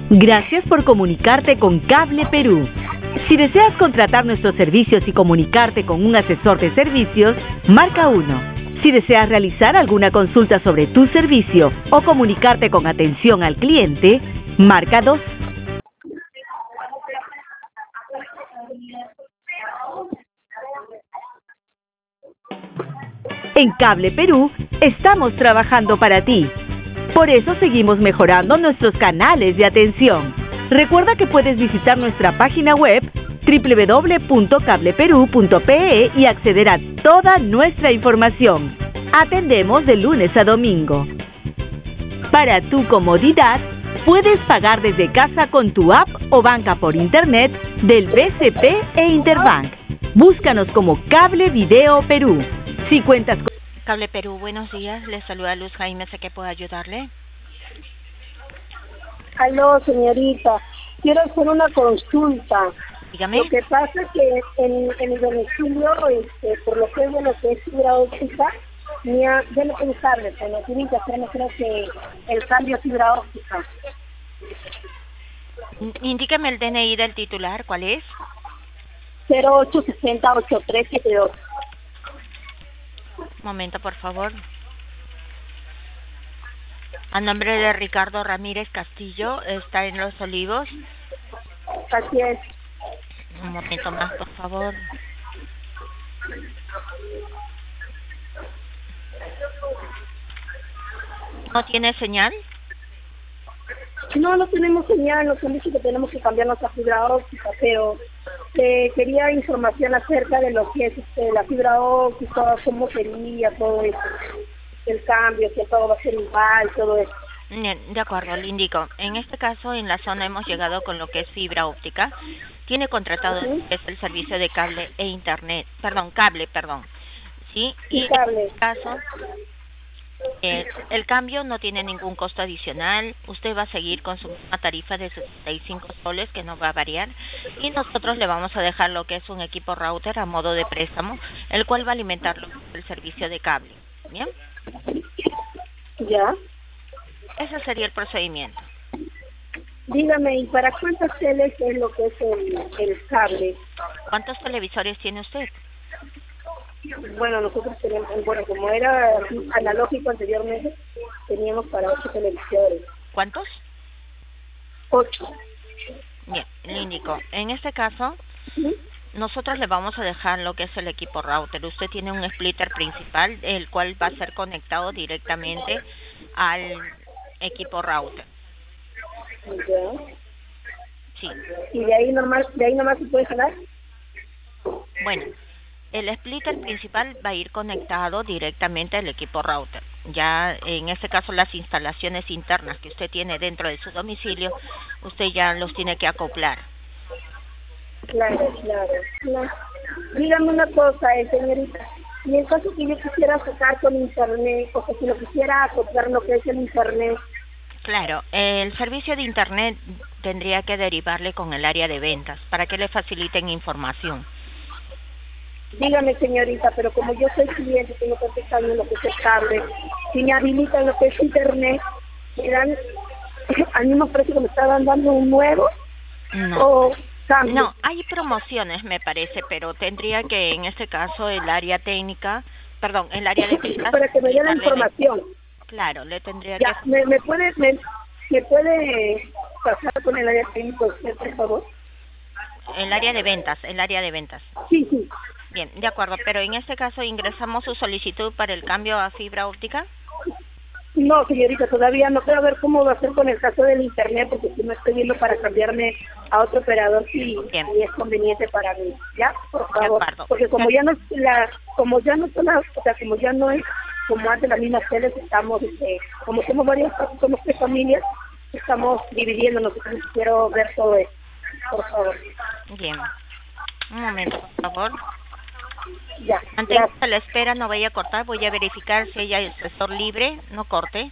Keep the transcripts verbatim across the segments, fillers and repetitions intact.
Gracias por comunicarte con Cable Perú. Si deseas contratar nuestros servicios y comunicarte con un asesor de servicios, marca uno. Si deseas realizar alguna consulta sobre tu servicio o comunicarte con atención al cliente, marca dos. En Cable Perú estamos trabajando para ti. Por eso seguimos mejorando nuestros canales de atención. Recuerda que puedes visitar nuestra página web doble u doble u doble u punto cable perú punto pe e y acceder a toda nuestra información. Atendemos de lunes a domingo. Para tu comodidad, puedes pagar desde casa con tu app o banca por internet del B C P e Interbank. Búscanos como Cable Video Perú. Si cuentas con... Cable Perú, buenos días. Les saluda Luz Jaime, ¿sé que puedo ayudarle? Aló, señorita. Quiero hacer una consulta. Dígame. Lo que pasa es que en, en el domicilio, este, por lo que es de lo que es fibra óptica, mía, yo no tengo cable, pero no tienen que hacer, no creo que el cambio a fibra óptica. Indíqueme el D N I del titular, ¿cuál es? cero ocho seis cero ocho tres siete dos. Un momento, por favor. A nombre de Ricardo Ramírez Castillo, está en Los Olivos. Así es. Un momento más, por favor. ¿No tiene señal? No, no tenemos señal, nos han dicho que tenemos que cambiar nuestra fibra óptica, pero eh, quería información acerca de lo que es este, la fibra óptica, cómo sería todo eso, el cambio, que todo va a ser igual, todo eso. Bien, de acuerdo, le indico. En este caso, en la zona hemos llegado con lo que es fibra óptica. Tiene contratado Uh-huh. es el servicio de cable e internet, perdón, cable, perdón. ¿Sí? Y Y cable. en este caso, eh, el cambio no tiene ningún costo adicional. Usted va a seguir con su misma tarifa de sesenta y cinco soles, que no va a variar. Y nosotros le vamos a dejar lo que es un equipo router a modo de préstamo, el cual va a alimentar lo que es el servicio de cable. ¿Bien? Ya. Ese sería el procedimiento. Dígame, ¿y para cuántas teles es lo que es el, el cable? ¿Cuántos televisores tiene usted? Bueno, nosotros tenemos, bueno, como era analógico anteriormente, teníamos para ocho televisores. ¿Cuántos? Ocho. Bien, le indico. En este caso, ¿Sí? nosotros le vamos a dejar lo que es el equipo router. Usted tiene un splitter principal, el cual va a ser conectado directamente al equipo router. Ya. Sí. ¿Y de ahí normal, de ahí nomás se puede jalar? Bueno, el splitter principal va a ir conectado directamente al equipo router. Ya en este caso las instalaciones internas que usted tiene dentro de su domicilio, usted ya los tiene que acoplar. Claro, claro, claro. Dígame una cosa, eh, señorita. Y en caso que yo quisiera sacar con internet, o que si lo quisiera acoplar lo que es el internet. Claro, el servicio de internet tendría que derivarle con el área de ventas para que le faciliten información. Dígame, señorita, pero como yo soy cliente, tengo que empezar en lo que es el cable. Si me habilitan lo que es internet, ¿me dan al mismo precio que me estaban dando un nuevo? No. ¿O cambio? No, hay promociones, me parece, pero tendría que, en este caso, el área técnica, perdón, el área de ventas... Para que me dé la información. Claro, le tendría Ya, que... ¿me, me puede me, me puede pasar con el área técnica usted, por favor? El área de ventas, el área de ventas. Sí, sí. Bien, de acuerdo, pero en este caso ingresamos su solicitud para el cambio a fibra óptica. No, señorita, todavía no puedo ver cómo va a ser con el caso del internet, porque si no estoy viendo para cambiarme a otro operador si, si es conveniente para mí. ¿Ya? Por favor. De acuerdo. Porque como ya no es la, como ya no son las, o sea, como ya no es como antes las mismas teles, estamos, este, como somos varias, somos tres familias, estamos dividiéndonos, entonces quiero ver todo eso. Por favor. Bien. Un momento, por favor. Ya. Antes de la espera, no vaya a cortar. Voy a verificar si ella es sector libre. No corte.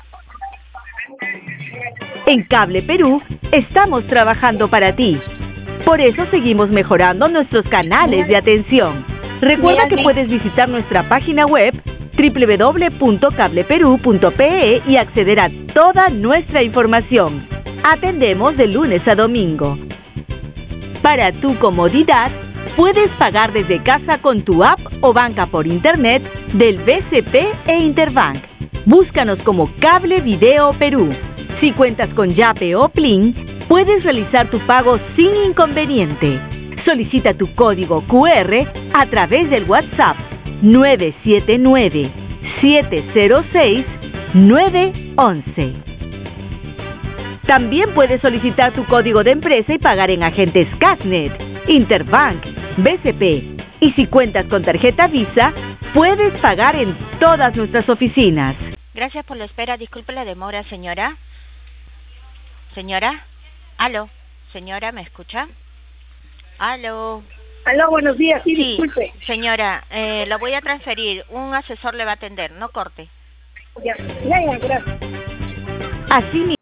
En Cable Perú estamos trabajando para ti. Por eso seguimos mejorando nuestros canales de atención. Recuerda que puedes visitar nuestra página web doble u doble u doble u punto cable perú punto pe e y acceder a toda nuestra información. Atendemos de lunes a domingo. Para tu comodidad, puedes pagar desde casa con tu app o banca por internet del B C P e Interbank. Búscanos como Cable Video Perú. Si cuentas con Yape o Plin, puedes realizar tu pago sin inconveniente. Solicita tu código Q R a través del WhatsApp nueve siete nueve, siete cero seis, nueve uno uno. También puedes solicitar tu código de empresa y pagar en agentes Casnet, Interbank, B C P. Y si cuentas con tarjeta Visa, puedes pagar en todas nuestras oficinas. Gracias por la espera. Disculpe la demora, señora. Señora. Aló. Señora, ¿me escucha? Aló. Aló, buenos días. Sí, Sí, disculpe. señora, eh, la voy a transferir. Un asesor le va a atender. No corte. Ya, ya, ya, gracias. Así mismo.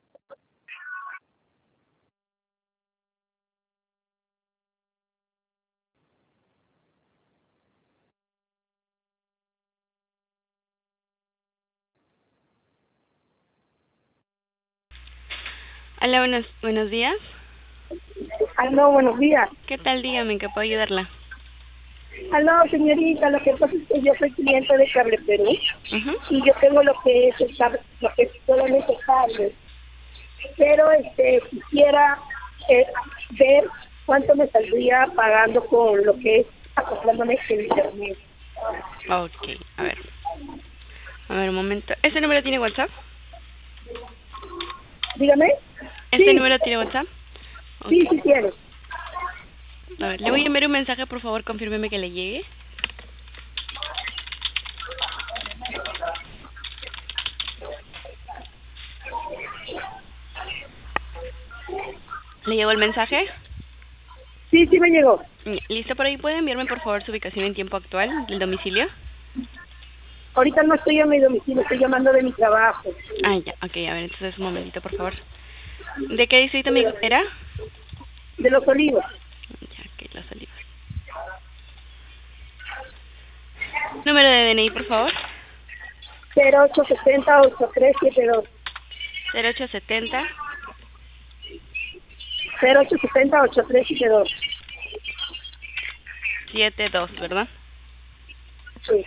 Hola, buenos, buenos días. Aló, buenos días. ¿Qué tal? Dígame, ¿en qué puedo ayudarla? Aló, señorita, lo que pasa es que yo soy cliente de Cable Perú Ujú. y yo tengo lo que es el cable, lo que es solamente cable. Pero este quisiera eh, ver cuánto me saldría pagando con lo que es acoplándome el internet. Ok, a ver. A ver, un momento. ¿Este número tiene WhatsApp? Dígame. ¿Este Sí. número tiene WhatsApp? Ok. Sí, sí tiene. A ver, le voy a enviar un mensaje, por favor, confírmeme que le llegue. ¿Le llegó el mensaje? Sí, sí me llegó. ¿Listo por ahí? ¿Puede enviarme, por favor, su ubicación en tiempo actual del domicilio? Ahorita no estoy en mi domicilio, estoy llamando de mi trabajo. Ah, ya. Ok, a ver, entonces un momentito, por favor. ¿De qué distrito me dijo que era? De Los Olivos. Ya, ok, Las Olivas. Número de D N I, por favor. cero ocho setenta, ochenta y tres setenta y dos. cero ocho setenta. cero ocho setenta, ochenta y tres setenta y dos. setenta y dos, ¿verdad? Sí.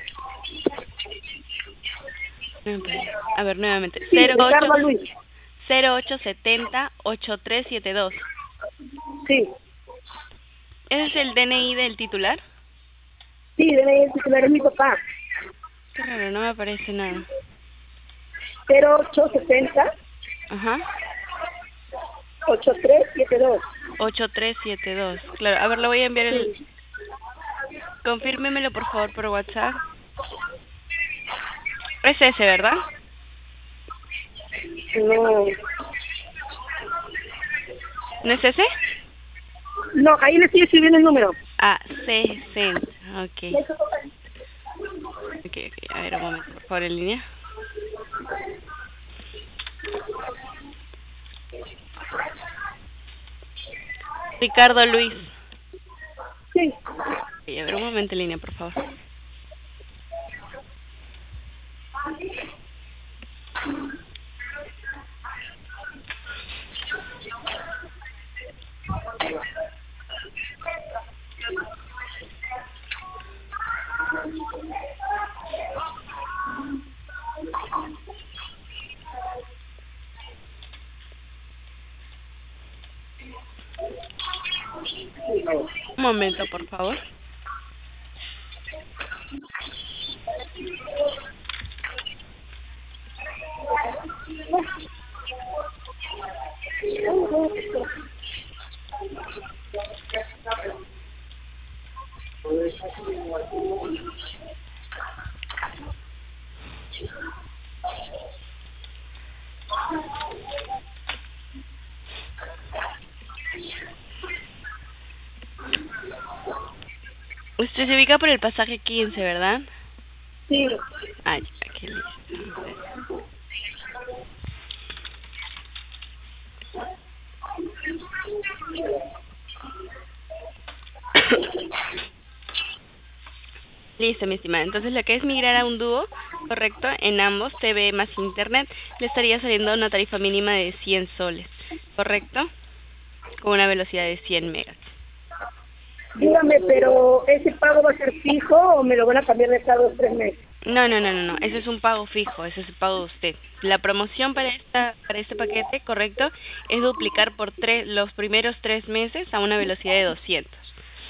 A ver, nuevamente. Sí, Ricardo Luis. cero ocho setenta, ochenta y tres setenta y dos. Sí. ¿Ese es el D N I del titular? Sí, debe el titular es mi papá. Qué raro, no me aparece nada. cero ocho setenta, Ajá. ochenta y tres setenta y dos. ochenta y tres setenta y dos. Claro, a ver, le voy a enviar el... Sí. Confírmemelo, por favor, por WhatsApp. Es ese, ¿verdad? No. ¿No es ese? No, ahí le estoy escribiendo el número. Ah, sesenta. Ok. Ok, ok. A ver, un momento, por favor, en línea. Ricardo Luis. Sí. Ok, a ver, un momento en línea, por favor. Un momento, por favor. Usted se ubica por el pasaje quince, ¿verdad? Sí. Ah, ya, qué listo. Listo, mi estimada. Entonces, lo que es migrar a un dúo, correcto, en ambos, T V más internet, le estaría saliendo una tarifa mínima de cien soles. Correcto. Con una velocidad de cien megas. Dígame, pero ¿ese pago va a ser fijo o me lo van a cambiar de cada dos o tres meses? No, no, no, no, no, ese es un pago fijo, ese es el pago de usted. La promoción para esta para este paquete, correcto, es duplicar por tres los primeros tres meses a una velocidad de doscientos.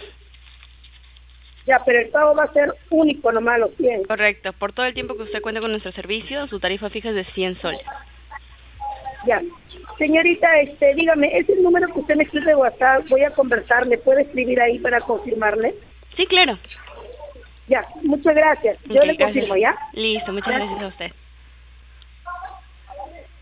Ya, pero el pago va a ser único nomás, los cien. Correcto, por todo el tiempo que usted cuente con nuestro servicio, su tarifa fija es de cien soles. Ya. Señorita, este, dígame, ese número que usted me escribe de WhatsApp, voy a conversar, ¿me puede escribir ahí para confirmarle? Sí, claro. Ya, muchas gracias. Yo Ok, le confirmo, gracias. ¿ya? Listo, muchas gracias a usted.